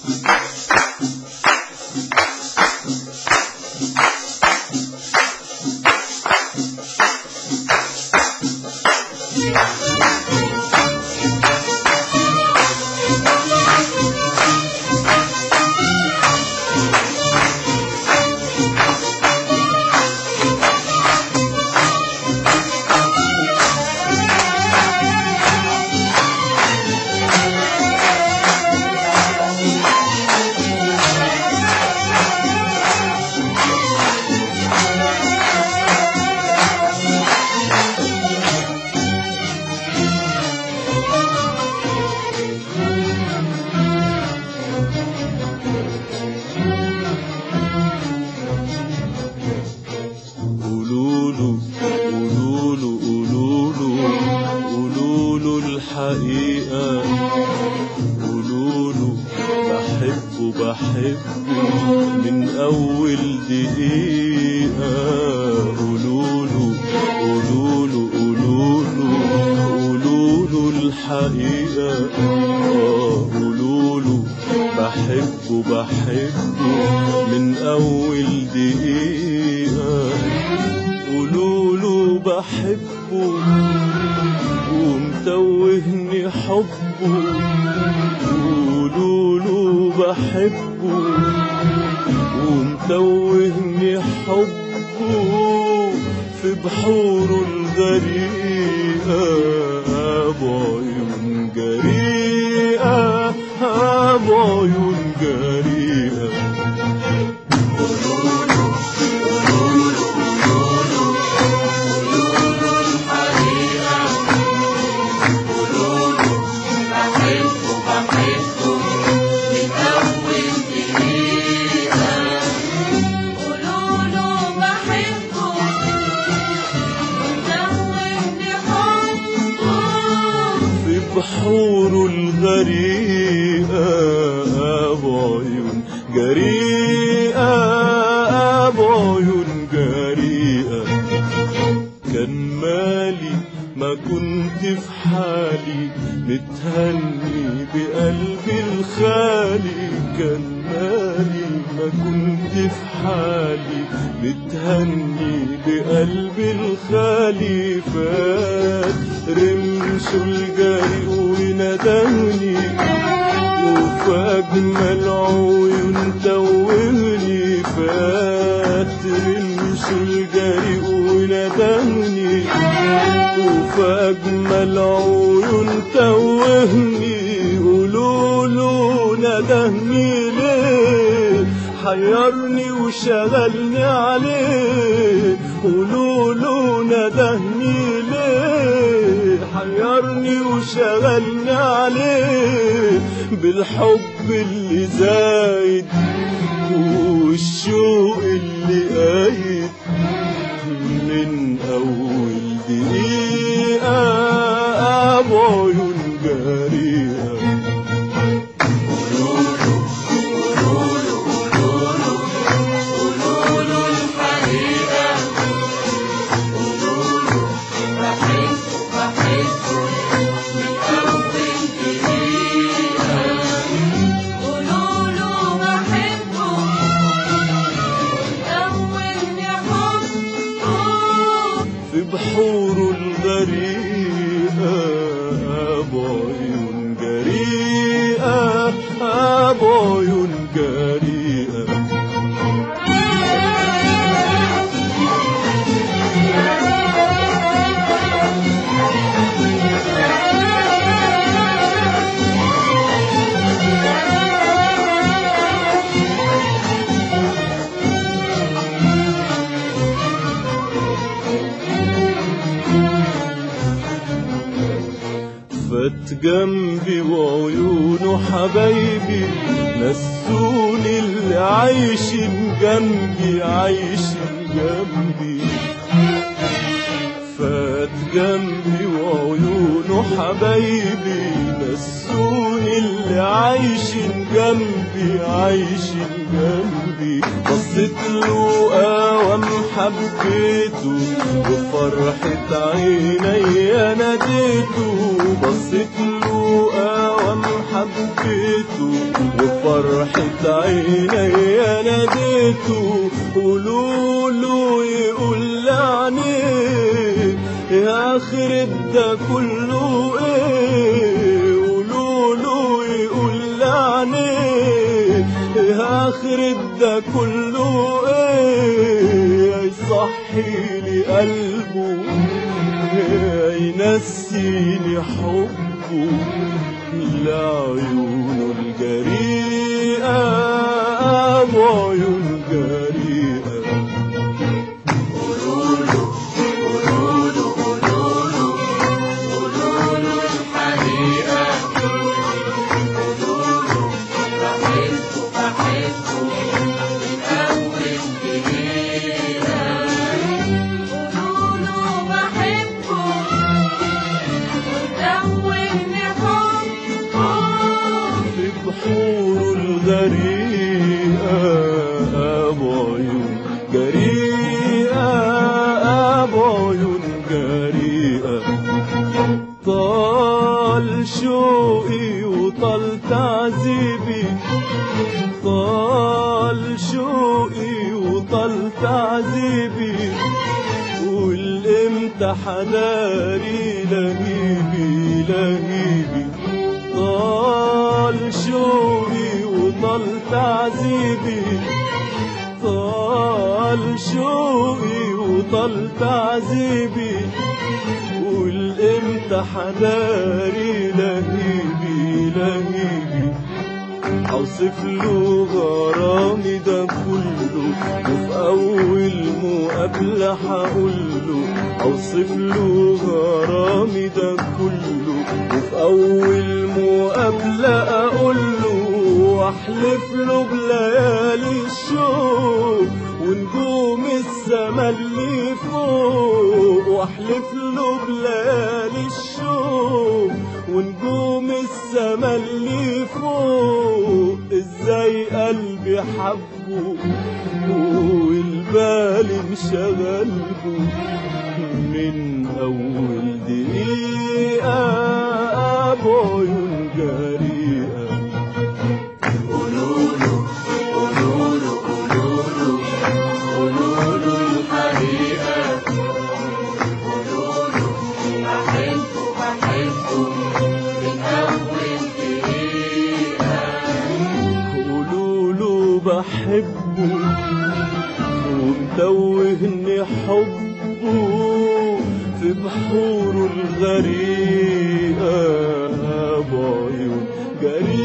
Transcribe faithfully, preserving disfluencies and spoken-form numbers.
الحقيقة قولوله بحبه بحبه من أول دقيقة. قولوله قولوله قولوله قولوله الحقيقة قولوله بحبه بحبه من أول دقيقة. قولوله بحبه ومتوهني حبه. قولوله بحبه ومتوهني حبه في بحوره الغريقة بعيون جريئة بعيون جريئة. بحوره الغريقة بعيون جريئة بعيون جريئة. كان مالي ما كنت في حالي متهني بقلبي الخالي. كان مالي ما كنت في حالي متهني بقلبي الخالي. فات رمشه الجريء وندهني وفي أجمل عيون توهني. فات رمشه الجريء وندهني وفي أجمل عيون توهني. قولوله ندهني ليه حيرني وشغلني عليه. قولوله ندهني ليه حيرني وشغلني عليه بالحب اللي زايد والشوق اللي قايد من أول دقيقة بعيون جريئة. بحوره الغريقة بعيون جريئة بعيون جريئة. فات جنبي وعيونه حبايبي نسوني اللي عايشين جنبي عايشين جنبي. فات جنبي وعيونه حبايبي نسوني اللي عايشين جنبي عايشين جنبي. بصيت له قوام حبيته وفرحة عيني ناديته بصيت له قوام حبيته وفرحة عيني ناديته قولوله يقول لعنيك يا آخر ده كله ايه قولوله يقول لعنيك يا آخر ده كله ايه يصحي لي قلبه ينسيني حبه لعيونه الجريئة وعيون جريئة قولوله قولوله قولوله قولوله الحقيقة قولوله بحبه بحبه من أول دقيقة قولوله بحبه ودوبني حبه في بحور الغريقة بعيون جريئة بعيون جريئة طال شوقي وطال تعذيبي طال شوقي وطال تعذيبي والامتى حداري لهيبي لهيبي طال شوقي وطال تعذيبي طال شوقي وطال تعذيبي والامتى حداري لهيبي لهيبي اوصف له غرامي ده كله وفي اول مقابله هقوله اوصف له غرامي ده كله وفي اول مقابله اقوله واحلف له بليالي الشوق ونجوم السما اللي فوق واحلف له بليالي الشوق ونجوم السما اللي فوق ازاي قلبي حبه والبال انشغلبه من اول دقيقة بعيون جريئة قولوله قولوله قولوله قولوله الحقيقة قولوله بحبه بحبه من أول دقيقة قولوله بحبه ومتوهني حبه في بحوره الغريقة بعيون جريئة